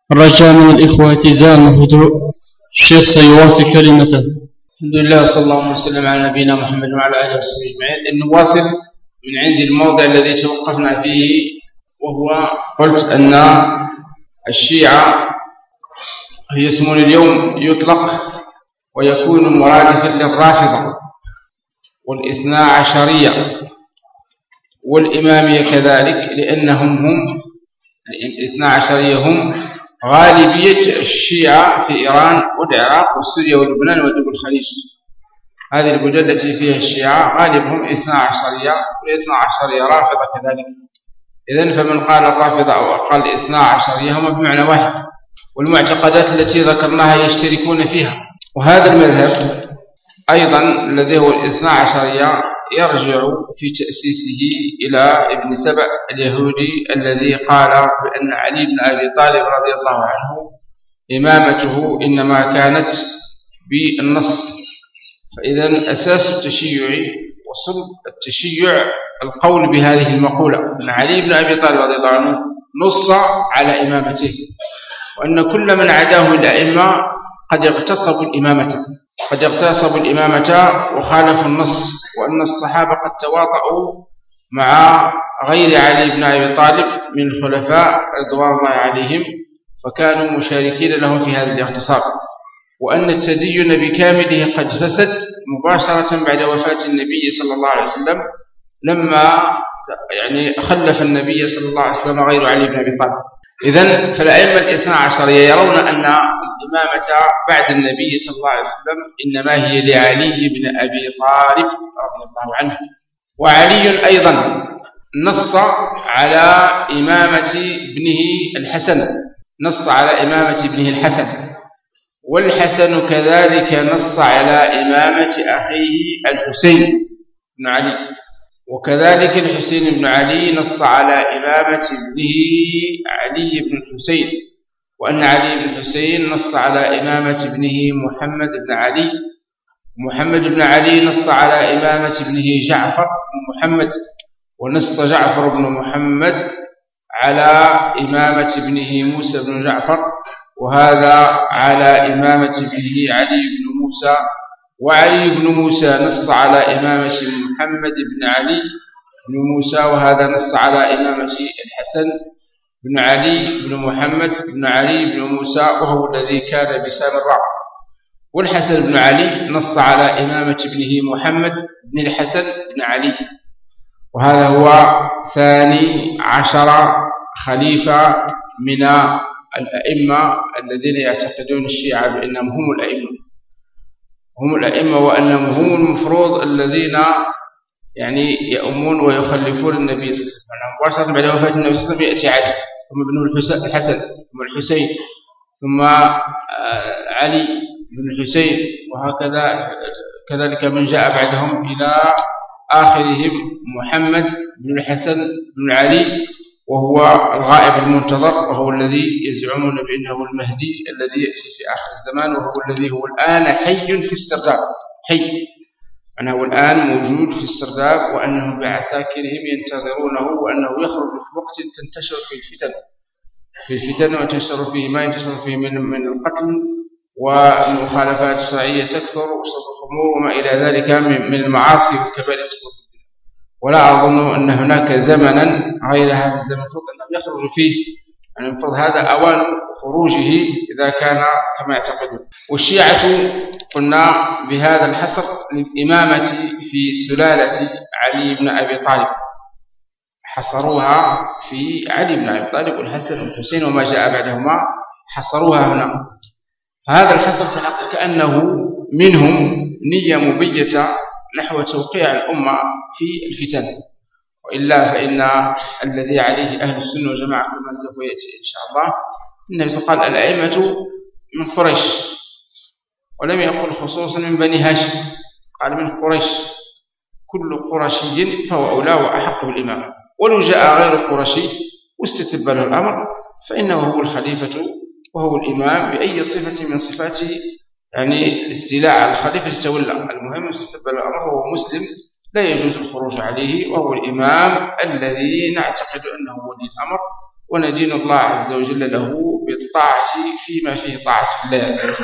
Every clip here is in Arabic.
الرجاء من الإخوة التزام الهدوء. الشيخ سيواصل كلمته. الحمد لله وصلى الله وسلم على نبينا محمد وعلى آله وصحبه أجمعين. نواصل من عند الموضع الذي توقفنا فيه، وهو قلت أن الشيعة هي اسم اليوم يطلق ويكون مرادفا للرافضة والاثنا عشرية والإمامية كذلك، لأنهم الاثنا عشرية هم غالبية الشيعة في إيران والعراق وسوريا ولبنان ودول الخليج. هذه البلدان التي فيها الشيعة غالبهم اثنا عشرية، والاثنا عشرية رافضة كذلك. إذن فمن قال الرافضة أو قال الاثنا عشرية هم بمعنى واحد، والمعتقدات التي ذكرناها يشتركون فيها. وهذا المذهب أيضا الذي هو الاثنا عشرية يرجع في تأسيسه إلى ابن سبأ اليهودي الذي قال بأن علي بن أبي طالب رضي الله عنه إمامته إنما كانت بالنص. فإذا أساس التشيع وصلب التشيع القول بهذه المقولة أن علي بن أبي طالب رضي الله عنه نص على إمامته، وأن كل من عداه من الأئمة قد اغتصبوا الإمامة وخالفوا النص، وأن الصحابة قد تواطؤوا مع غير علي بن أبي طالب من الخلفاء رضوان الله عليهم، فكانوا مشاركين لهم في هذا الاغتصاب. وأن التدين بكامله قد فسد مباشرة بعد وفاة النبي صلى الله عليه وسلم، لما خلف النبي صلى الله عليه وسلم غير علي بن أبي طالب. إذن فالأئمة الاثنا عشرية يرون أن الإمامة بعد النبي صلى الله عليه وسلم إنما هي لعلي بن أبي طالب رضي الله عنه. وعلي أيضا نص على إمامة ابنه الحسن، والحسن كذلك نص على إمامة أخيه الحسين بن علي، وكذلك الحسين بن علي نص على إمامة ابنه علي بن الحسين، وأن علي بن الحسين نص على إمامة ابنه محمد بن علي، ومحمد بن علي نص على إمامة ابنه جعفر بن محمد، ونص جعفر بن محمد على إمامة ابنه موسى بن جعفر، وهذا على إمامة ابنه علي بن موسى، وعلي بن موسى نص على إمامة محمد بن علي بن موسى، وهذا نص على إمامة الحسن بن علي بن محمد بن علي بن موسى، وهو الذي كان بسامراء. والحسن بن علي نص على إمامة ابنه محمد بن الحسن بن علي، وهذا هو 12 خليفة من الأئمة الذين يعتقدون الشيعة بأنهم هم الأئمة وأنهم هم المفروض الذين يؤمون ويخلفون النبي صلى الله عليه وسلم. مباشرة بعد وفاة النبي صلى الله عليه وسلم يأتي علي، ثم ابنه الحسن، ثم الحسين، ثم علي بن الحسين، وهكذا كذلك من جاء بعدهم إلى آخرهم محمد بن الحسن بن علي، وهو الغائب المنتظر، وهو الذي يزعمون بأنه المهدي الذي يأتي في آخر الزمان، وهو الذي هو الآن حي في السرداب، أنه الآن موجود في السرداب، وأنهم بعساكرهم ينتظرونه، وأنه يخرج في وقت تنتشر في الفتن وتنشر فيه ما ينتشر فيه من القتل والمخالفات الشرعية تكثر وشرب الخمور وما إلى ذلك من المعاصي والكبائر تكثر. ولا أظن أن هناك زمنا غير هذا الزمن المفروض أنه يخرج فيه، المفروض هذا أوان خروجه إذا كان كما يعتقدون. والشيعة قلنا بهذا الحصر للإمامة في سلالة علي بن أبي طالب، حصروها في علي بن أبي طالب والحسن والحسين وما جاء بعدهما، حصروها هنا. هذا الحصر في الحقيقة كأنه منهم نية مبيتة نحو توقيع الأمة في الفتن، وإلا فإن الذي عليه أهل السنة والجماعة كما سوف يأتي إن شاء الله، النبي صلى الله عليه وسلم قال الأئمة من قريش، ولم يقل خصوصا من بني هاشم، قال من قريش، كل قرشي فهو أولى وأحق بالإمامة، ولو جاء غير قرشي واستتب له الأمر فإنه هو الخليفة وهو الإمام بأي صفة من صفاته، الاستيلاء الخليفة تولى، المهم استتب له الأمر وهو مسلم لا يجوز الخروج عليه، وهو الإمام الذي نعتقد أنه ولي الأمر وندين الله عز وجل له بالطاعة فيما فيه طاعة الله عز وجل.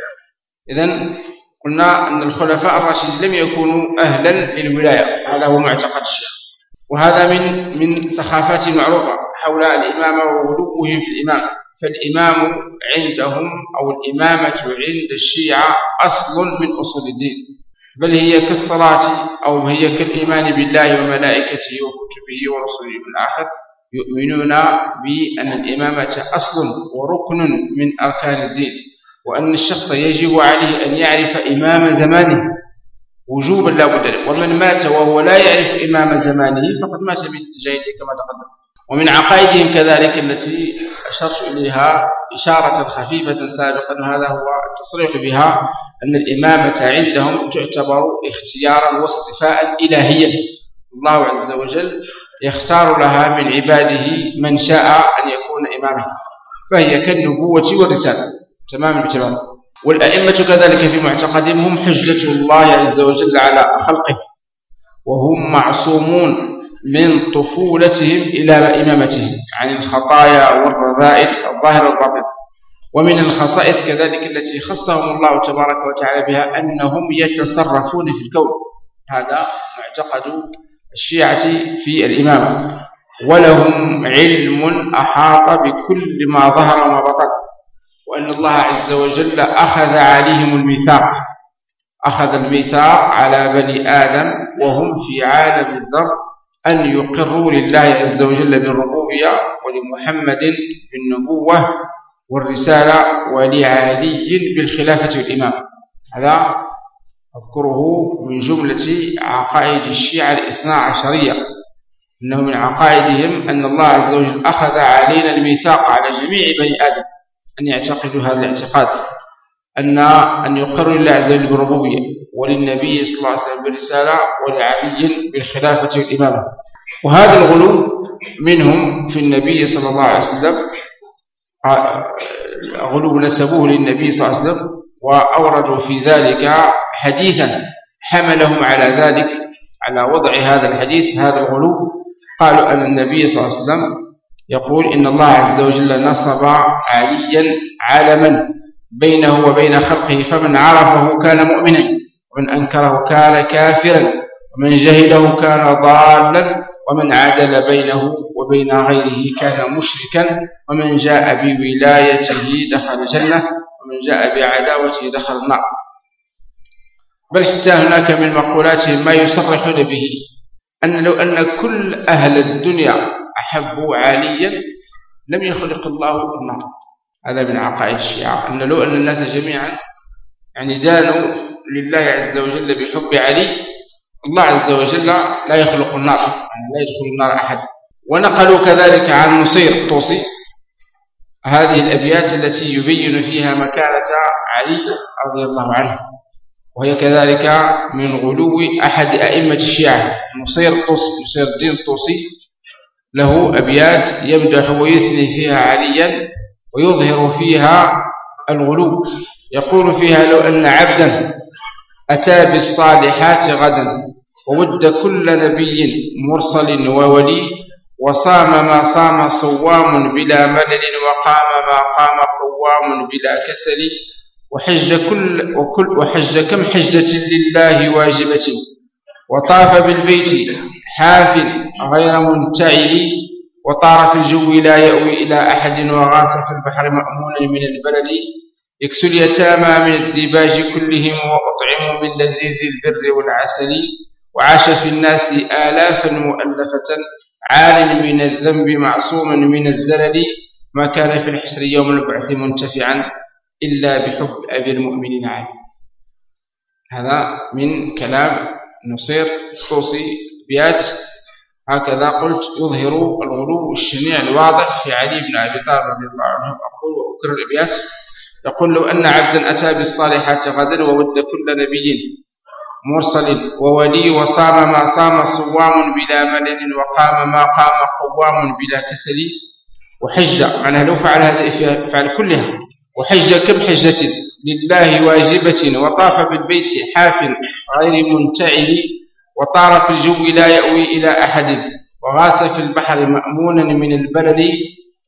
إذن قلنا أن الخلفاء الراشدين لم يكونوا أهلا للولاية، هذا هو معتقد الشيعة، وهذا من سخافات معروفة حول الإمامة وغلوهم في الإمامة. فالإمام عندهم أو الإمامة عند الشيعة أصل من أصول الدين، بل هي كالصلاة أو هي كالإيمان بالله وملائكته وكتبه ورسله والآخر. يؤمنون بأن الإمامة أصل وركن من أركان الدين، وأن الشخص يجب عليه أن يعرف إمام زمانه وجوبا لا بد له، ومن مات وهو لا يعرف إمام زمانه فقد مات بالجاهلية كما تقدم. ومن عقائدهم كذلك التي أشرت إليها إشارة خفيفة سابقا، وهذا هو التصريح بها، أن الإمامة عندهم تعتبر اختيارا واصطفاء إلهيا، الله عز وجل يختار لها من عباده من شاء أن يكون إماما، فهي كالنبوة والرسالة تماما بتمام. والأئمة كذلك في معتقدهم هم حجة الله عز وجل على خلقه، وهم معصومون من طفولتهم إلى إمامتهم عن الخطايا والرذائل الظاهرة والباطنة. ومن الخصائص كذلك التي خصهم الله تبارك وتعالى بها أنهم يتصرفون في الكون، هذا معتقد الشيعة في الإمامة، ولهم علم أحاط بكل ما ظهر وما بطن، وأن الله عز وجل أخذ عليهم الميثاق، أخذ الميثاق على بني آدم وهم في عالم الذر أن يقروا لله عز وجل بالربوبية ولمحمد بالنبوة والرسالة ولعلي بالخلافة والإمامة. هذا أذكره من جملة عقائد الشيعة الاثنا عشرية، إنه من عقائدهم أن الله عز وجل أخذ علينا الميثاق على جميع بني آدم أن يعتقدوا هذا الاعتقاد، أن يقروا لله عز وجل بالربوبية وللنبي صلى الله عليه وسلم بالرسالة ولعلي بالخلافة والإمامة. وهذا الغلو منهم في النبي صلى الله عليه وسلم، غلو نسبوه للنبي صلى الله عليه وسلم، وأوردوا في ذلك حديثا حملهم على ذلك، على وضع هذا الحديث هذا الغلو. قالوا أن النبي صلى الله عليه وسلم يقول إن الله عز وجل نصب عليا علما بينه وبين خلقه، فمن عرفه كان مؤمنا ومن أنكره كان كافرا ومن جهله كان ضالا ومن عدل بينه وبين غيره كان مشركا ومن جاء بولايته دخل الجنة ومن جاء بعداوته دخل النار. بل حتى هناك من مقولاتهم ما يصرحون به أن لو أن كل أهل الدنيا أحبوا عليا لم يخلق الله النار. هذا من عقائد الشيعة، أن لو أن الناس جميعا دانوا لله عز وجل بحب علي، الله عز وجل لا يخلق النار، لا يدخل النار أحد. ونقلوا كذلك عن نصير الطوسي هذه الأبيات التي يبين فيها مكانة علي رضي الله عنه، وهي كذلك من غلو أحد أئمة الشيعة نصير الدين الطوسي، له أبيات يمدح ويثني فيها عليا ويظهر فيها الغلو. يقول فيها لو أن عبدا أتى بالصالحات غدا وود كل نبي مرسل وولي وصام ما صام صوام بلا ملل وقام ما قام قوام بلا كسل وحج كم حجة لله واجبة وطاف بالبيت حاف غير منتعل وطار في الجو لا يأوي إلى أحد وغاص في البحر مأمونا من البلد يكسو اليتامى من الديباج كلهم وأطعموا من لذيذ البر والعسل وعاش في الناس آلافا مؤلفة عال من الذنب معصوما من الزلل ما كان في الحشر يوم البعث منتفعا إلا بحب أبي المؤمنين علي. هذا من كلام نصير الطوسي بيات هكذا قلت يظهر الغلو الشنيع الواضح في علي بن أبي طالب رضي الله عنه. أقول وأكرر الأبيات، يقول لو أن عبدا أتى بالصالحات غدا وود كل نبي مرسل وولي وصام ما صام صوام بلا ملل وقام ما قام قوام بلا كسل وحج معناها لو فعل هذه فعل كلها وحج كم حجة لله واجبة وطاف بالبيت حاف غير منتعل وطار في الجو لا يأوي إلى أحد وغاص في البحر مأمونا من البلد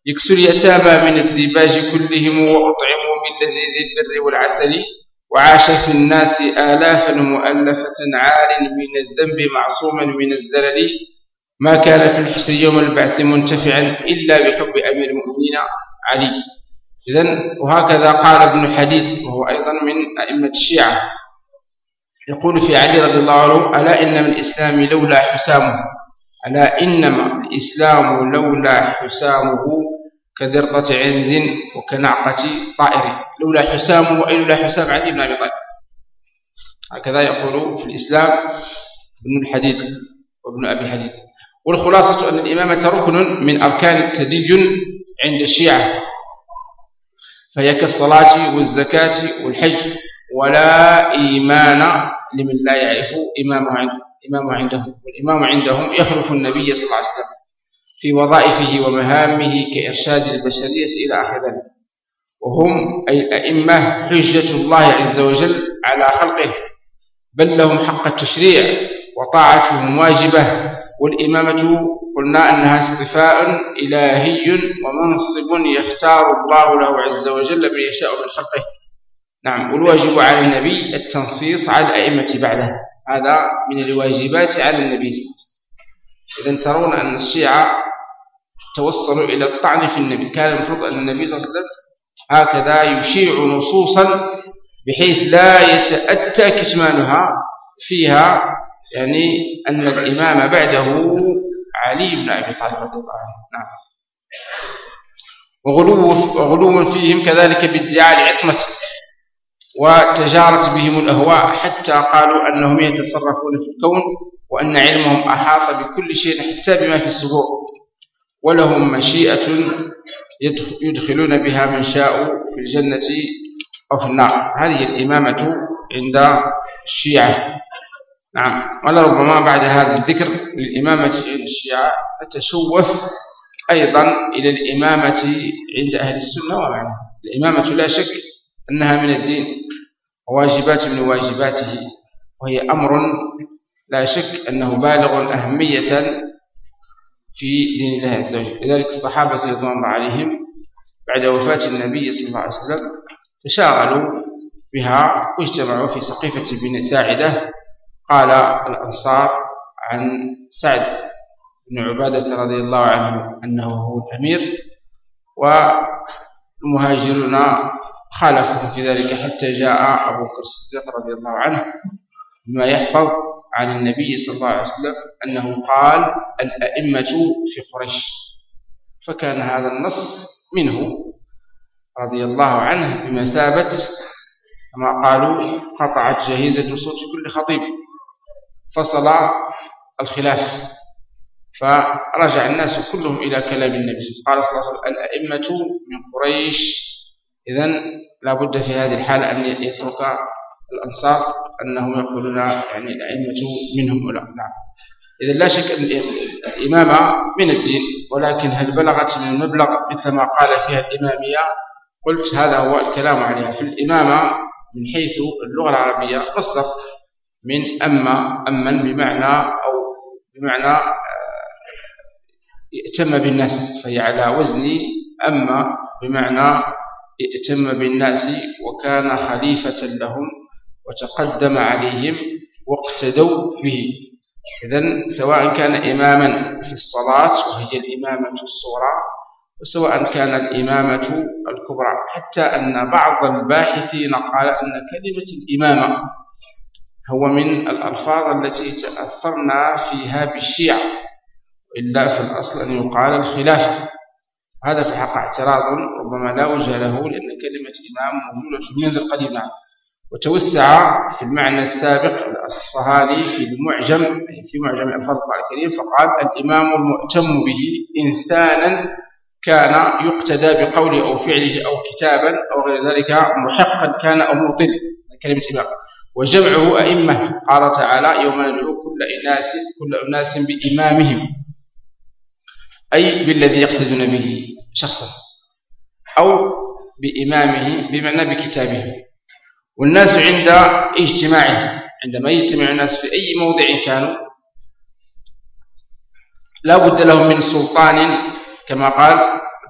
يكسو اليتامى من الديباج كلهم وأطعموا من لذيذ البر والعسل وعاش في الناس آلافا مؤلفة عار من الذنب معصوما من الزلل ما كان في الحشر يوم البعث منتفعا إلا بحب أمير المؤمنين علي. إذن وهكذا قال ابن حديد وهو أيضا من أئمة الشيعة يقول في علي رضي الله عنه ألا إنما الإسلام لولا حسامه ألا إنما الإسلام لولا حسامه كذرة عنز وكنعقة طائر. لولا حسامه أي لولا حسام علي بن أبي طالب. هكذا يقول في الإسلام ابن الحديد وابن أبي الحديد. والخلاصة أن الإمامة ركن من أركان التدين عند الشيعة فهي كالصلاة والزكاة والحج ولا إيمان لمن لا يعرف إمامه عندهم. والإمام عندهم يخلف النبي صلى الله عليه وسلم في وظائفه ومهامه كإرشاد البشرية إلى آخر ذلك. وهم أي الأئمة حجة الله عز وجل على خلقه بل لهم حق التشريع وطاعتهم واجبة. والإمامة قلنا أنها اصطفاء إلهي ومنصب يختار الله له عز وجل من يشاء من خلقه. نعم. والواجب على النبي التنصيص على الأئمة بعده. هذا من الواجبات على النبي صلى الله عليه وسلم. إذن ترون أن الشيعة توصلوا إلى الطعن في النبي. كان المفروض أن النبي صلى الله عليه وسلم هكذا يشيع نصوصا بحيث لا يتأتى كتمانها فيها يعني أن الإمام بعده علي بن أبي طالب رضي الله عنه. نعم. وغلو فيهم كذلك بادعاء العصمة وتجارت بهم الأهواء حتى قالوا أنهم يتصرفون في الكون وأن علمهم أحاط بكل شيء حتى بما في الصدور ولهم مشيئة يدخلون بها من شاء في الجنة أو في النار. هذه الإمامة عند الشيعة. نعم. ولربما بعد هذا الذكر للإمامة عند الشيعة نتشوف أيضا إلى الإمامة عند أهل السنة ومعنى. الإمامة لا شك أنها من الدين وواجبات من واجباته وهي أمر لا شك أنه بالغ أهمية في دين الله عز وجل. لذلك الصحابة رضوان الله عليهم بعد وفاة النبي صلى الله عليه وسلم تشاغلوا بها واجتمعوا في سقيفة بن ساعدة. قال الأنصار عن سعد بن عبادة رضي الله عنه أنه هو الأمير والمهاجرون خالفهم في ذلك حتى جاء أبو بكر الصديق رضي الله عنه بما يحفظ عن النبي صلى الله عليه وسلم أنه قال الأئمة في قريش. فكان هذا النص منه رضي الله عنه بمثابة كما قالوا قطعت جهيزة صوت كل خطيب فصل الخلاف. فرجع الناس كلهم إلى كلام النبي قال صلى الله عليه وسلم الأئمة من قريش. إذن لا بد في هذه الحالة أن يترك الأنصار أنهم يقولون يعني الأئمة منهم أولى. نعم. إذن لا شك أن الإمامة من الدين ولكن هل بلغت من المبلغ مثل ما قال فيها الإمامية؟ قلت هذا هو الكلام عليها. في الإمامة من حيث اللغة العربية مصدر من أمن بمعنى ائتم بالناس فهي على وزن أما بمعنى ائتم بالناس وكان خليفة لهم وتقدم عليهم واقتدوا به. إذن سواء كان إماما في الصلاة وهي الإمامة الصغرى وسواء كان الإمامة الكبرى حتى أن بعض الباحثين قال أن كلمة الإمامة هو من الألفاظ التي تأثرنا فيها بالشيعة وإلا في الأصل أن يقال الخلافة. هذا في الحق اعتراض ربما لا وجه له لأن كلمة إمام موجودة منذ القديم. وتوسع في المعنى السابق الأصفهاني في المعجم في معجم ألفاظ القرآن الكريم فقال الإمام المؤتم به إنسانا كان يقتدى بقوله أو فعله أو كتابا أو غير ذلك محقا كان أو مبطل كلمة إمام. وجمعه أئمة قال تعالى يوم ندعو كل أناس بإمامهم أي بالذي يقتدون به شخصا أو بإمامه بمعنى بكتابه. والناس عند اجتماعهم عندما يجتمع الناس في أي موضع كانوا لا بد لهم من سلطان كما قال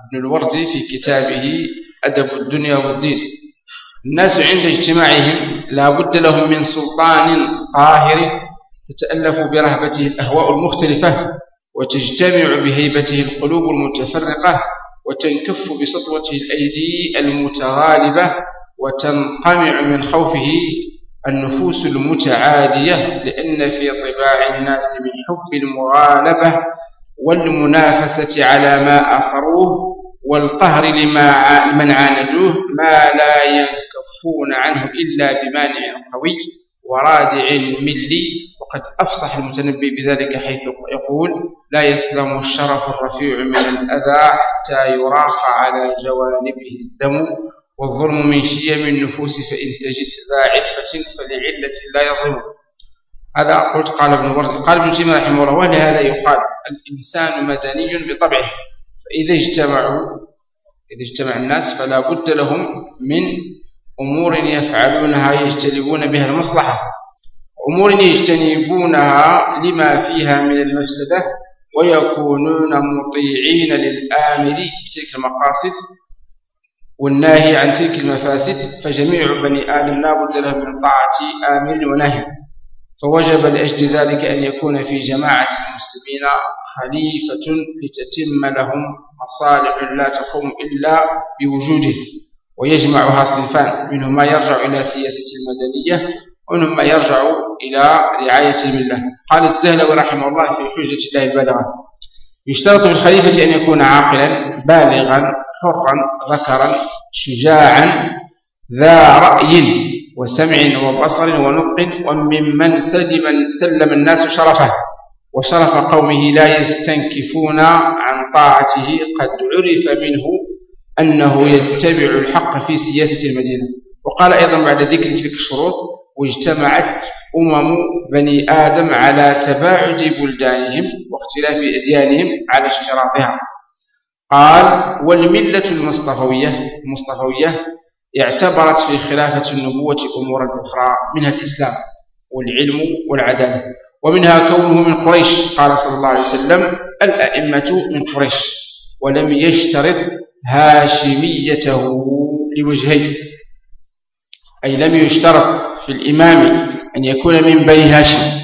ابن الوردي في كتابه أدب الدنيا والدين: الناس عند اجتماعهم لا بد لهم من سلطان قاهر تتألف برهبته الأهواء المختلفة، وتجتمع بهيبته القلوب المتفرقة، وتنكف بسطوته الأيدي المتغالبة، وتنقمع من خوفه النفوس المتعادية، لأن في طباع الناس من حب المغالبة والمنافسة على ما أثروه والقهر لمن عاندوه ما لا ينكفون عنه إلا بمانع قوي ورادع ملي. وقد أفصح المتنبي بذلك حيث يقول: لا يسلم الشرف الرفيع من الأذى حتى يراق على جوانبه الدم، والظلم من شيم النفوس فإن تجد ذا عفة فلعلة لا يظلم. هذا قلت قال ابن وردي. قال ابن تيمية رحمه الله: ولهذا يقال الإنسان مدني بطبعه، فإذا اجتمع الناس فلا بد لهم من أمور يفعلونها يجتنبون بها المصلحة، أمور يجتنبونها لما فيها من المفسدة، ويكونون مطيعين للآمر بتلك المقاصد والناهي عن تلك المفاسد. فجميع بني آدم لا بد لهم من طاعة آمر وناهي، فوجب لأجل ذلك أن يكون في جماعة المسلمين خليفة لتتم لهم مصالح لا تقوم إلا بوجوده، ويجمعها صنفان: منهم ما يرجع إلى سياسة المدنية، ومنهم ما يرجع إلى رعاية الملة. قال الدهلوي رحمه الله في حجة الله البالغة: يشترط في الخليفة أن يكون عاقلا بالغا حرا ذكرا شجاعا ذا رأي وسمع وبصر ونطق، وممن سلم الناس شرفه وشرف قومه لا يستنكفون عن طاعته، قد عرف منه أنه يتبع الحق في سياسة المدينة. وقال أيضا بعد ذكر تلك الشروط: واجتمعت بني آدم على تباعد بلدانهم واختلاف أديانهم على اشتراطها. قال: والملة المصطفوية اعتبرت في خلافة النبوة أمورا أخرى، منها الإسلام والعلم والعدالة، ومنها كونه من قريش. قال صلى الله عليه وسلم: الأئمة من قريش، ولم يشترط هاشميته لوجهين، أي لم يشترط في الإمام أن يكون من بني هاشم،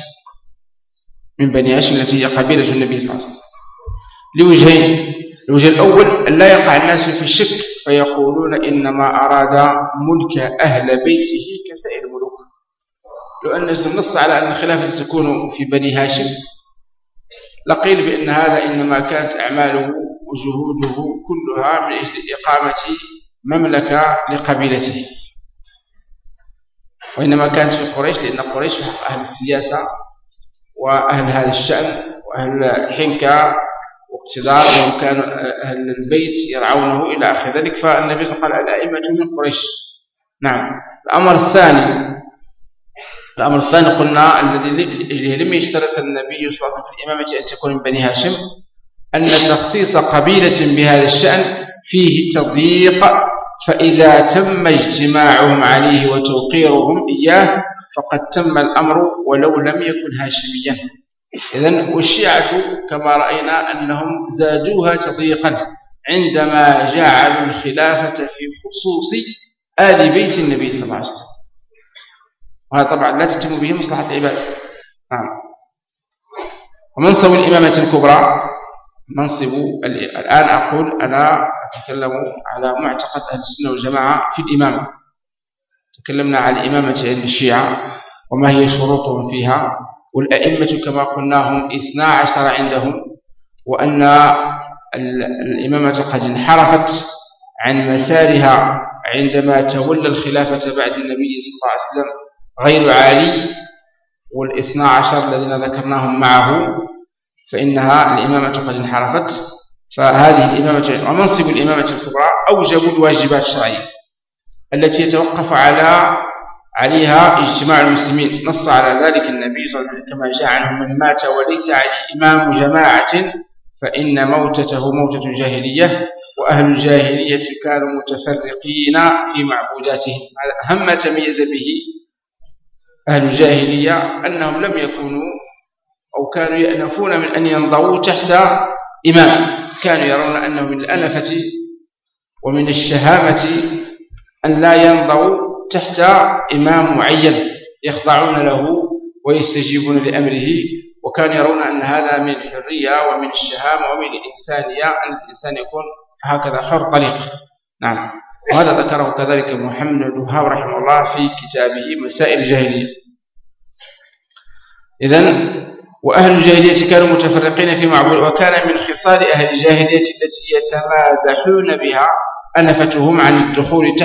التي هي قبيلة النبي صلى الله عليه وسلم، لوجهين: الوجه الأول أن لا يقع الناس في الشك فيقولون إنما أراد ملك أهل بيته كسائر الملوك. لو أن النص على أن الخلافة تكون في بني هاشم لقيل بأن هذا إنما كانت أعماله وجهوده كلها من أجل إقامة مملكة لقبيلته، وإنما كانت في قريش لأن قريش أهل السياسة وأهل هذا الشأن وأهل الحنكة واقتدار، وهم كانوا أهل البيت يرعونه إلى آخر ذلك. فالنبي صلى الله عليه وسلم قال: الأئمة من قريش. نعم. الأمر الثاني قلنا الذي لم يشترط النبي صلى الله عليه وسلم في الإمامة أن تكون من بني هاشم، أن تخصيص قبيلة بهذا الشأن فيه تضييق، فإذا تم اجتماعهم عليه وتوقيرهم إياه فقد تم الأمر ولو لم يكن هاشميا. إذن والشيعة كما رأينا أنهم زادوها تضييقا عندما جعلوا الخلافة في خصوص آل بيت النبي صلى الله عليه وسلم، وهذا طبعا لا تتم به مصلحة العباد. نعم. ومنصب الإمامة الكبرى الآن أقول أنا أتكلم على معتقد أهل السنة والجماعة في الإمامة. تكلمنا عن الإمامة عند الشيعة وما هي شروطهم فيها، والأئمة كما قلنا هم 12 عندهم، وأن الإمامة قد انحرفت عن مسارها عندما تولى الخلافة بعد النبي صلى الله عليه وسلم غير علي وال12 الذين ذكرناهم معه، فإنها الإمامة قد انحرفت. فهذه الإمامة ومنصب الإمامة الكبرى أوجب الواجبات الشرعية التي يتوقف عليها اجتماع المسلمين. نص على ذلك النبي صلى الله عليه وسلم كما جاء عنه: من مات وليس عليه إمام جماعة فإن موتته موتة جاهلية، وأهل الجاهلية كانوا متفرقين في معبوداتهم. هذا أهم ما تميز به أهل الجاهلية، أنهم لم يكونوا أو كانوا يأنفون من أن ينضووا تحت إمام، كانوا يرون أنه من الأنفة ومن الشهامة أن لا ينضوا تحت إمام معين يخضعون له ويستجيبون لأمره، وكانوا يرون أن هذا من الحرية ومن الشهامة ومن الإنسانية، أن الإنسان يكون هكذا حر طليق. نعم، وهذا ذكره كذلك محمد بن الوهاب رحمه الله في كتابه مسائل الجاهلية. إذن وأهل الجاهلية كانوا متفرقين في معبود، وكان من خصال أهل الجاهلية التي يتمادحون بها أنفتهم عن الدخول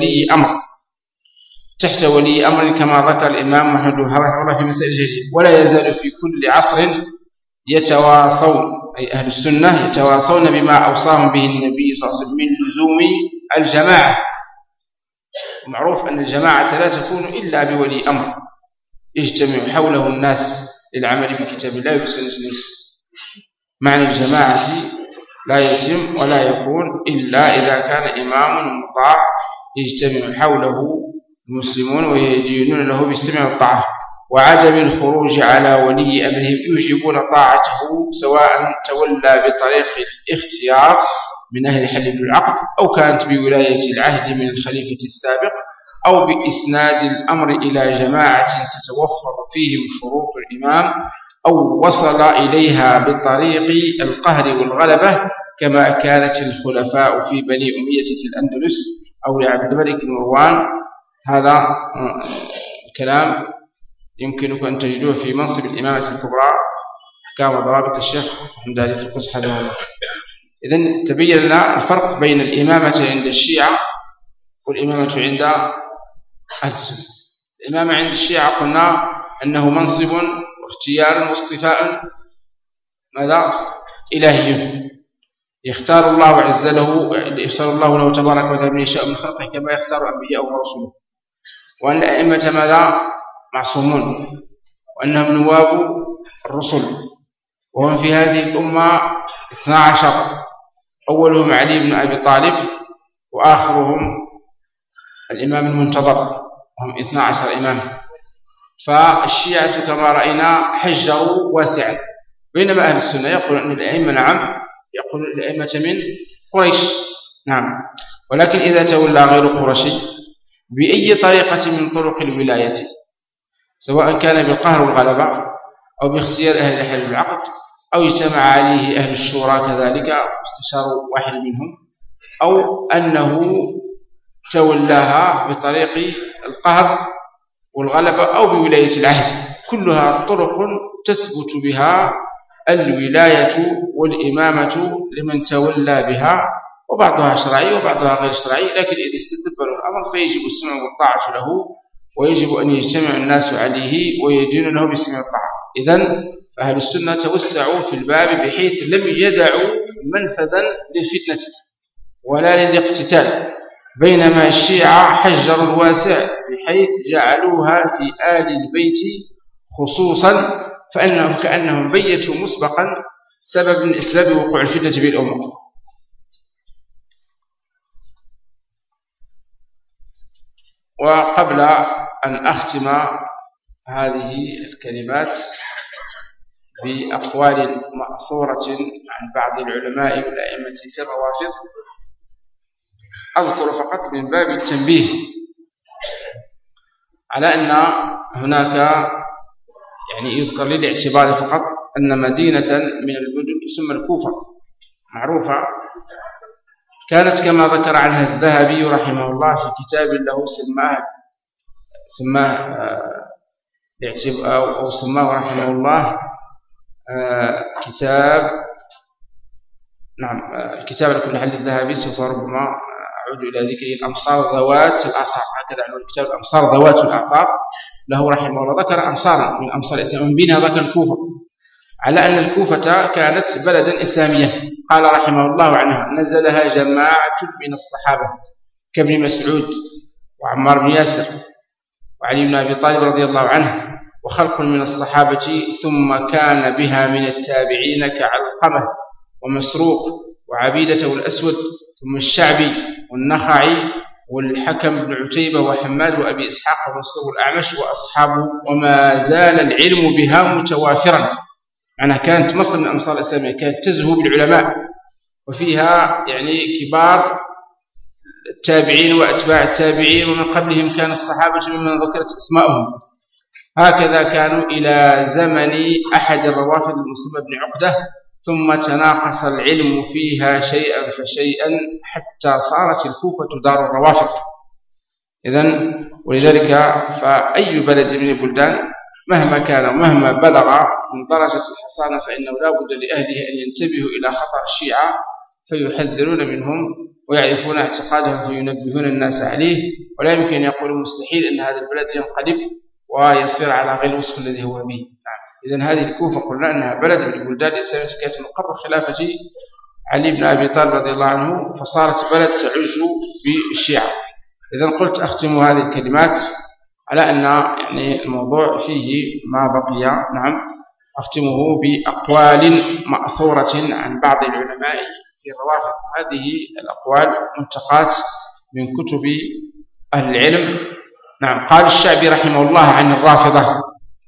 تحت ولي أمر كما ذكر الإمام محمد بن الوهاب رحمه الله في مسائل الجاهلية. ولا يزال في كل عصر يتواصون، أي أهل السنة يتواصون بما أوصاهم به النبي صلى الله عليه وسلم من لزوم الجماعة. ومعروف أن الجماعة لا تكون إلا بولي أمر يجتمع حوله الناس للعمل في كتاب الله وسنة النبي. معنى الجماعة لا يتم ولا يكون إلا إذا كان إمام مطاع يجتمع حوله المسلمون ويدينون له بالسمع والطاعة، وعدم الخروج على ولي أمرهم يوجبون طاعته سواء تولى بطريق الاختيار من أهل الحل والعقد، أو كانت بولاية العهد من الخليفة السابق، أو بإسناد الأمر إلى جماعة تتوفر فيهم شروط الإمام، أو وصل إليها بطريق القهر والغلبة كما كانت الخلفاء في بني أمية في الأندلس أو لعبد الملك مروان. هذا الكلام يمكنكم أن تجدوه في منصب الإمامة الكبرى أحكام وضوابط الشيخ محمد علي الفقوس حفظه الله. إذن تبين لنا الفرق بين الإمامة عند الشيعة والإمامة عند أهل السنة. الإمامة عند الشيعة قلنا أنه منصب واختيار واصطفاء ماذا؟ إلهي، يختار الله عز له، يختار الله له تبارك وتعالى من يشاء من خلقه كما يختار أنبياءه ورسوله. وأن الأئمة ماذا؟ معصومون، وأنهم نواب الرسل، وهم في هذه الأمة 12، أولهم علي بن أبي طالب وآخرهم الإمام المنتظر، وهم 12 إمام. فالشيعة كما رأينا حجروا واسعا، بينما أهل السنة يقول أن الأئمة نعم، يقول الأئمة من قريش نعم، ولكن إذا تولى غير قرشي بأي طريقة من طرق الولاية، سواء كان بالقهر والغلبة أو باختيار أهل الحل والعقد، أو اجتمع عليه أهل الشورى كذلك واستشاروا واحد منهم، أو أنه تولاها بطريق القهر والغلبة أو بولاية العهد، كلها طرق تثبت بها الولاية والإمامة لمن تولى بها، وبعضها شرعي وبعضها غير شرعي، لكن إذا استتبر الأمر فيجب السمع والطاعة له، ويجب أن يجتمع الناس عليه ويدين له بالسمع والطاعة. إذن فأهل السنة توسعوا في الباب بحيث لم يدعوا منفذا للفتنة ولا للاقتتال، بينما الشيعة حجروا الواسع بحيث جعلوها في آل البيت خصوصا، فأنهم كأنهم بيتوا مسبقا سبب من أسباب وقوع الفتنة بالأمة. وقبل أن أختم هذه الكلمات بأقوال مأثورة عن بعض العلماء والأئمة في الروافض، أذكر فقط من باب التنبيه على أن هناك يعني يذكر للاعتبار فقط أن مدينة من المدن تسمى الكوفة معروفة، كانت كما ذكر عنها الذهبي رحمه الله في كتاب له سماه رحمه الله كتاب الكتاب لكل حل الذهبي، سوف ربما أعود إلى ذكره، الأمصار ذوات الآثار، هكذا عنوان الكتاب الأمصار ذوات الآثار له رحمه الله. ذكر أمصارا من أمصار الإسلام، من بينها ذكر الكوفة، على أن الكوفة كانت بلدا إسلاميا. قال رحمه الله عنها: نزلها جماعة من الصحابة كابن مسعود وعمار بن ياسر وعلي بن أبي طالب رضي الله عنه وخلق من الصحابة، ثم كان بها من التابعين كعلقمة ومسروق وعبيدة والأسود، ثم الشعبي والنخعي والحكم بن عتيبة وحماد وأبي إسحاق ومنصور الأعمش وأصحابه، وما زال العلم بها متوافرا. معناها كانت مصر من أمصار الإسلامية، كانت تزهو بالعلماء وفيها يعني كبار التابعين وأتباع التابعين، ومن قبلهم كان الصحابة ممن ذكرت أسماءهم. هكذا كانوا إلى زمن أحد الروافض المسمى بن عقدة، ثم تناقص العلم فيها شيئا فشيئا حتى صارت الكوفة دار الروافض. إذن ولذلك فأي بلد من البلدان مهما كان ومهما بلغ من درجة الحصانة فإنه لا بد لأهله أن ينتبهوا إلى خطر الشيعة فيحذرون منهم ويعرفون اعتقادهم فينبهون الناس عليه. ولا يمكن أن يقولوا مستحيل أن هذا البلد ينقلب ويصير على غير الوصف الذي هو به. إذن هذه الكوفة قلنا أنها بلد من البلدان الإسلامية كانت من قبل خلافة علي بن أبي طالب رضي الله عنه، فصارت بلد تعج بالشيعة. إذن قلت أختم هذه الكلمات على أن يعني الموضوع فيه ما بقي. نعم، أختمه بأقوال مأثورة عن بعض العلماء في الروافض. هذه الأقوال منتقات من كتب أهل العلم. نعم، قال الشعبي رحمه الله عن الرافضة،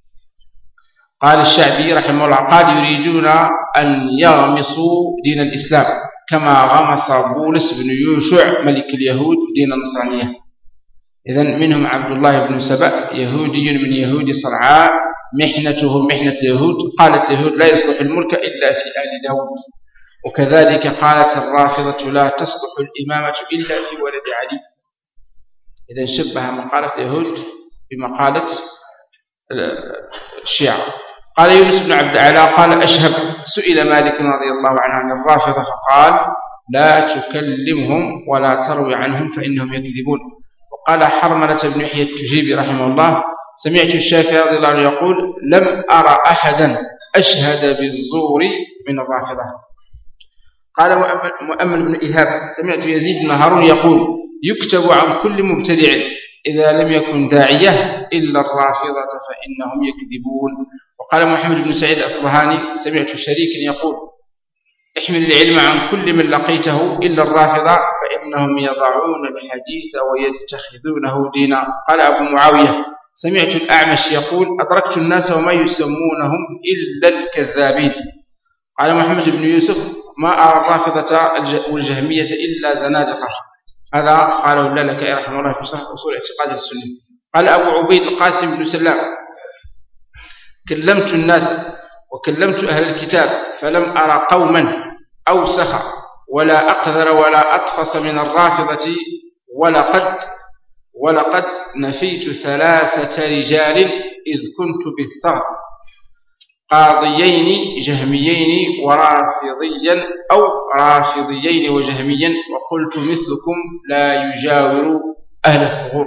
قال الشعبي رحمه الله قال يريدون أن يغمصوا دين الإسلام كما غمص بولس بن يوشع ملك اليهود دين النصرانية. إذن منهم عبد الله بن سبأ يهودي من يهود صنعاء، محنته محنة اليهود، قالت اليهود لا يصلح الملك إلا في آل داود. وكذلك قالت الرافضة لا تصلح الإمامة إلا في ولد علي. إذن شبه مقالة اليهود بمقالة الشيعة. قال يونس بن عبد الأعلى قال أشهب سئل مالك رضي الله عنه عن الرافضة فقال لا تكلمهم ولا تروي عنهم فإنهم يكذبون. وقال حرملة بن يحيى التجيبي رحمه الله سمعت الشافعي رضي الله عنه يقول لم أرى أحدا أشهد بالزور من الرافضة. قال مؤمل بن إيهاب سمعت يزيد بن هارون يقول يكتب عن كل مبتدع إذا لم يكن داعية إلا الرافضة فإنهم يكذبون. وقال محمد بن سعيد الأصبهاني سمعت شريكا يقول احمل العلم عن كل من لقيته إلا الرافضة فإنهم يضعون الحديث ويتخذونه دينا. قال أبو معاوية سمعت الأعمش يقول أدركت الناس وما يسمونهم إلا الكذابين. قال محمد بن يوسف ما أرى الرافضة والجهمية إلا زنادقة. هذا قاله اللالكائي رحمه الله في شرح أصول اعتقاد السنة. قال أبو عبيد القاسم بن سلام كلمت الناس وكلمت أهل الكتاب فلم أرى قوما أوسخ ولا أقذر ولا أطفص من الرافضة ولقد نفيت 3 رجال إذ كنت بالثغر قاضيين جهميين ورافضيا أو رافضيين وجهميا وقلت مثلكم لا يجاور أهل الثغور.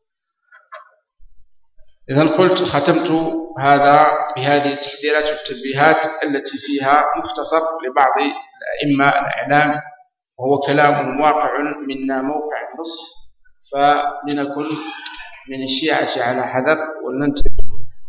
إذن قلت ختمت هذا بهذه التحذيرات والتنبيهات التي فيها مختصر لبعض الأئمة الإعلام وهو كلام واقع منا موقع النصح، فلنكن من الشيعة على حذر ولننتبه،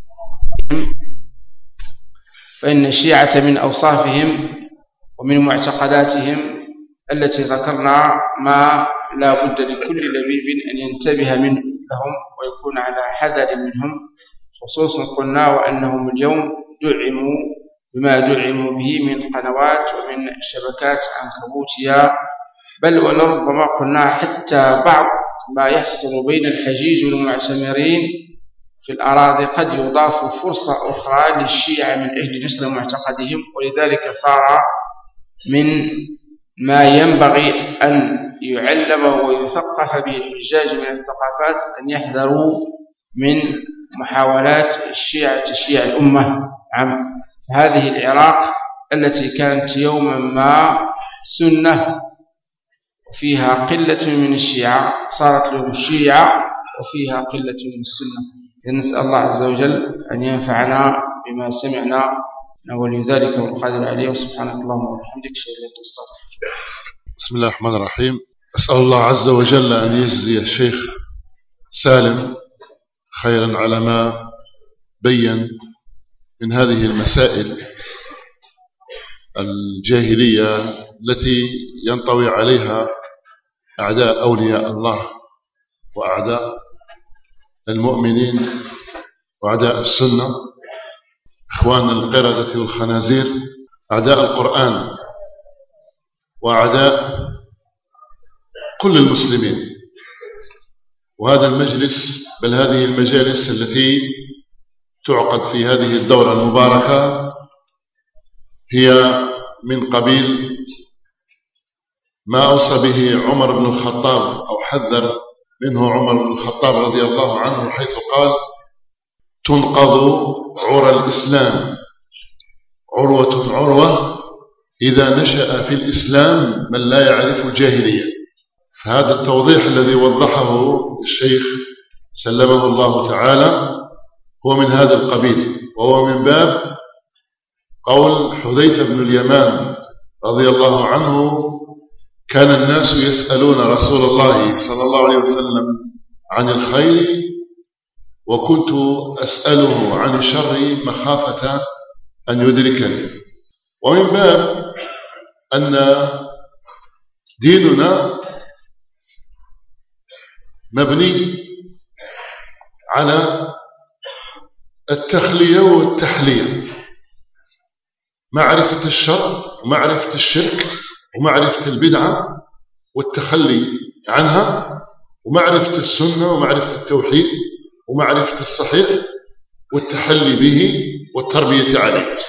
فإن الشيعة من أوصافهم ومن معتقداتهم التي ذكرنا ما لا بد لكل لبيب أن ينتبه لهم ويكون على حذر منهم، خصوصا قلنا وأنهم اليوم دعموا بما دعموا به من قنوات ومن شبكات عنكبوتية، بل ولربما قلنا حتى بعض ما يحصل بين الحجيج والمعتمرين في الأراضي قد يضاف فرصة أخرى للشيعة من أجل نشر معتقدهم. ولذلك صار من ما ينبغي أن يعلم ويثقف به الحجاج من الثقافات أن يحذروا من محاولات الشيعة تشييع الأمة. هذه العراق التي كانت يوما ما سنة وفيها قلة من الشيعة صارت لهم الشيعة وفيها قلة من السنة. نسأل الله عز وجل أن ينفعنا بما سمعنا ولي ذلك والقادر عليه. وسبحانك اللهم وبحمدك أشهد أن لا إله إلا أنت أستغفرك. بسم الله الرحمن الرحيم. أسأل الله عز وجل أن يجزي الشيخ سالم خيرا على ما بين من هذه المسائل الجاهلية التي ينطوي عليها أعداء أولياء الله وأعداء المؤمنين وأعداء السنة، إخوان القردة والخنازير، أعداء القرآن. وأعداء كل المسلمين. وهذا المجلس بل هذه المجالس التي تعقد في هذه الدورة المباركة هي من قبيل ما أوصى به عمر بن الخطاب أو حذر منه عمر بن الخطاب رضي الله عنه، حيث قال: تنقض عرى الإسلام عروة عروة إذا نشأ في الإسلام من لا يعرف الجاهلية. فهذا التوضيح الذي وضحه الشيخ سلمه الله تعالى هو من هذا القبيل، وهو من باب قول حذيفة بن اليمان رضي الله عنه: كان الناس يسألون رسول الله صلى الله عليه وسلم عن الخير وكنت أسأله عن الشر مخافة أن يدركني. ومن باب أن ديننا مبني على التخلية والتحلية، معرفة الشر ومعرفة الشرك ومعرفة البدعة والتخلي عنها، ومعرفة السنة ومعرفة التوحيد ومعرفة الصحيح والتحلي به والتربية عليه.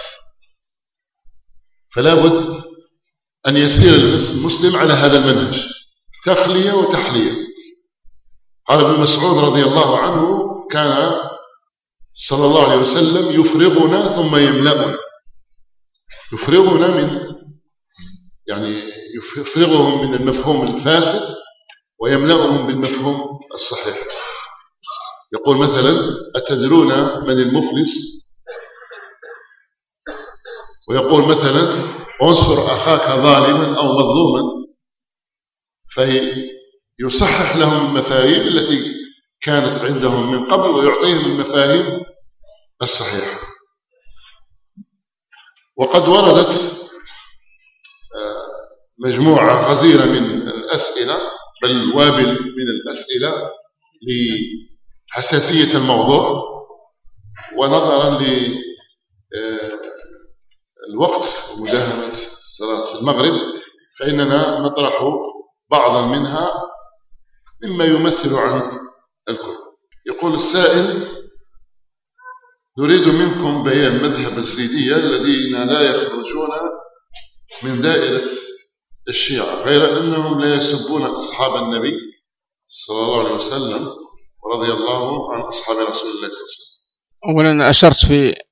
فلا بد أن يسير المسلم على هذا المنهج، تخلية وتحلية. قال ابن مسعود رضي الله عنه: كان صلى الله عليه وسلم يفرغنا ثم يملأنا. يفرغنا من يعني يفرغهم من المفهوم الفاسد ويملأهم بالمفهوم الصحيح. يقول مثلا: أتدرون من المفلس؟ ويقول مثلا: انصر أخاك ظالما أو مظلوما، فيصحح لهم المفاهيم التي كانت عندهم من قبل ويعطيهم المفاهيم الصحيحة. وقد وردت مجموعة غزيرة من الأسئلة، بل وابل من الأسئلة لحساسية الموضوع، ونظرا للوقت ومداهمة صلاة المغرب فإننا نطرح بعضا منها مما يمثل عن الكل. يقول السائل: نريد منكم بيان مذهب الزيدية الذين لا يخرجون من دائرة الشيعة، غير أنهم لا يسبون أصحاب النبي صلى الله عليه وسلم ورضي الله عن أصحاب رسول الله صلى الله عليه وسلم. أولا أشرت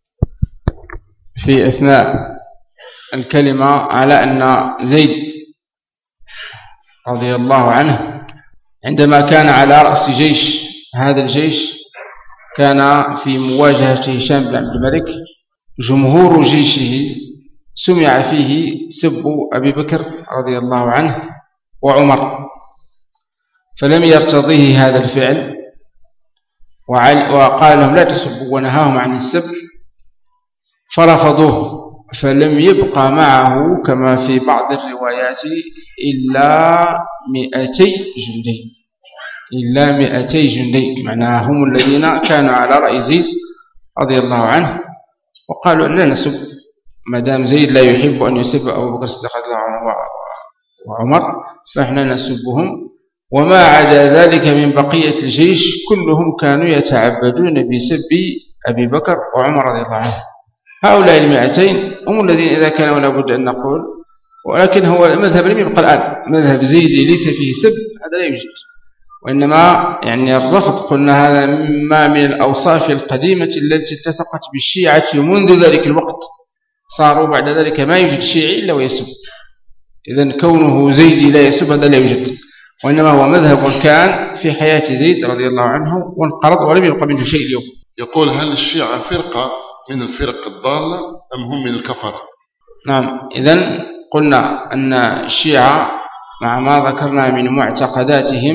في أثناء الكلمة على أن زيد رضي الله عنه عندما كان على رأس جيش، هذا الجيش كان في مواجهة هشام بن عبد الملك، جمهور جيشه سمع فيه سب أبي بكر رضي الله عنه وعمر، فلم يرتضيه هذا الفعل وقال لهم لا تسبوا ونهاهم عن السب، فرفضوه، فلم يبقى معه كما في بعض الروايات إلا 200 جندي، إلا 200 جندي، معناها هم الذين كانوا على رأي زيد رضي الله عنه، وقالوا أن لا نسب ما دام زيد لا يحب أن يسب أبو بكر الصديق رضي الله عنه وعمر فإحنا نسبهم. وما عدا ذلك من بقية الجيش كلهم كانوا يتعبدون بسب أبي بكر وعمر رضي الله عنه. هؤلاء 200 هم الذين إذا كانوا لابد أن نقول، ولكن هو المذهب لم يبقى الآن، مذهب زيدي ليس فيه سب، هذا لا يوجد، وإنما يعني الرفض قلنا هذا ما من الأوصاف القديمة التي التصقت بالشيعة منذ ذلك الوقت، صاروا بعد ذلك ما يوجد شيعي إلا ويسب. إذن كونه زيدي لا يسب هذا لا يوجد، وإنما هو مذهب كان في حياة زيد رضي الله عنه وانقرض ولم يبقى منه شيء اليوم. يقول: هل الشيعة فرقة من الفرق الضالة أم هم من الكفرة؟ نعم، إذن قلنا أن الشيعة مع ما ذكرنا من معتقداتهم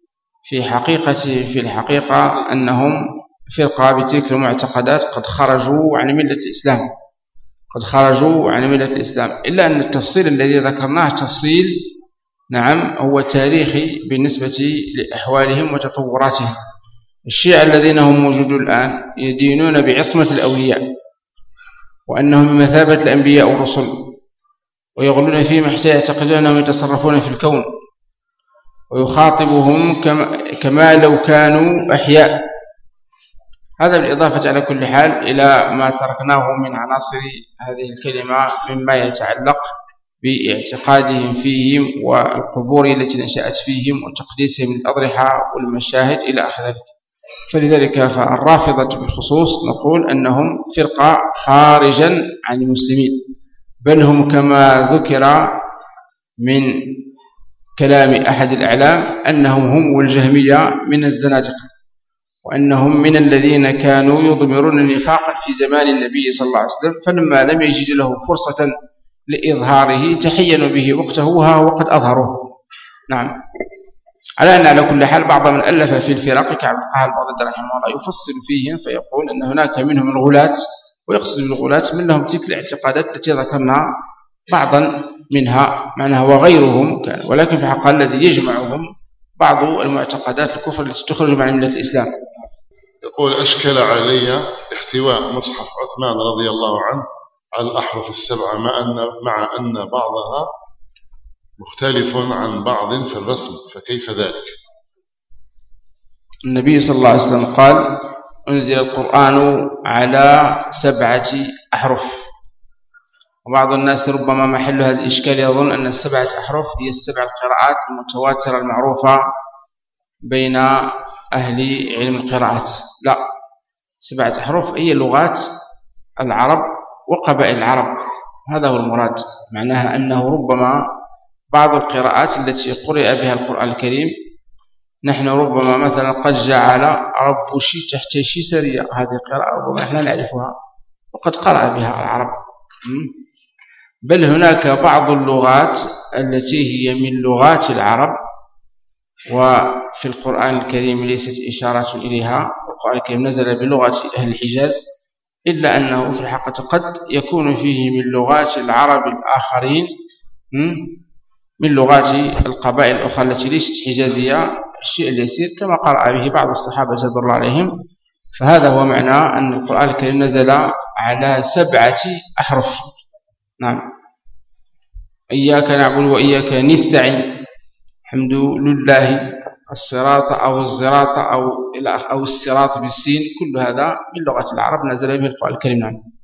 في الحقيقة أنهم فرقة بتلك المعتقدات قد خرجوا عن ملة الإسلام، إلا أن التفصيل الذي ذكرناه تفصيل نعم هو تاريخي بالنسبة لأحوالهم وتطوراتهم. الشيعة الذين هم موجودون الآن يدينون بعصمة الأولياء وأنهم بمثابة الأنبياء والرسل، ويغلون فيهم حتى يعتقدون أنهم يتصرفون في الكون، ويخاطبهم كما لو كانوا أحياء. هذا بالإضافة على كل حال إلى ما تركناه من عناصر هذه الكلمة مما يتعلق باعتقادهم فيهم والقبور التي نشأت فيهم وتقديسهم للأضرحة والمشاهد إلى آخر ذلك. فلذلك فالرافضة بالخصوص نقول أنهم فرقة خارجا عن المسلمين، بل هم كما ذكر من كلام أحد الأعلام أنهم هم والجهمية من الزنادقة، وأنهم من الذين كانوا يضمرون النفاق في زمان النبي صلى الله عليه وسلم، فلما لم يجد له فرصة لإظهاره تحينوا به وقته وقد أظهروه. نعم. على أن على كل حال بعض من ألف في الفرق كعبد القاهر البغدادي رحمه الله يفصل فيهم فيقول أن هناك منهم الغلاة، ويقصد بالغلاة من لهم تلك الاعتقادات التي ذكرنا بعضا منها معناها وغيرهم كان، ولكن في الحقيقة الذي يجمعهم بعض المعتقدات الكفر التي تخرج عن ملة الإسلام. يقول أشكل علي احتواء مصحف عثمان رضي الله عنه على الأحرف السبعة مع أن بعضها مختلف عن بعض في الرسم، فكيف ذلك؟ النبي صلى الله عليه وسلم قال أنزل القرآن على 7 أحرف، وبعض الناس ربما محل هذا الإشكال يظن أن 7 أحرف هي 7 القراءات المتواترة المعروفة بين أهل علم القراءات. لا، 7 أحرف هي لغات العرب وقبائل العرب، هذا هو المراد. معناها أنه ربما بعض القراءات التي قرئ بها القرآن الكريم نحن ربما مثلا قد جعل رب شي تحت شي سريع، هذه قراءة ربما احنا نعرفها وقد قرأ بها العرب. بل هناك بعض اللغات التي هي من لغات العرب وفي القرآن الكريم ليست إشارة إليها، القرآن الكريم نزل بلغة أهل الحجاز، إلا أنه في الحقيقة قد يكون فيه من لغات العرب الآخرين من لغات القبائل الأخرى التي ليست حجازية الشيء اليسير كما قرأ به بعض الصحابة رضي الله عليهم. فهذا هو معنى أن القرآن الكريم نزل على 7 أحرف. نعم. إياك نعبد وإياك نستعين، الحمد لله، الصراط أو الزراط أو الصراط بالسين، كل هذا من لغة العرب نزل به القرآن الكريم. نعم.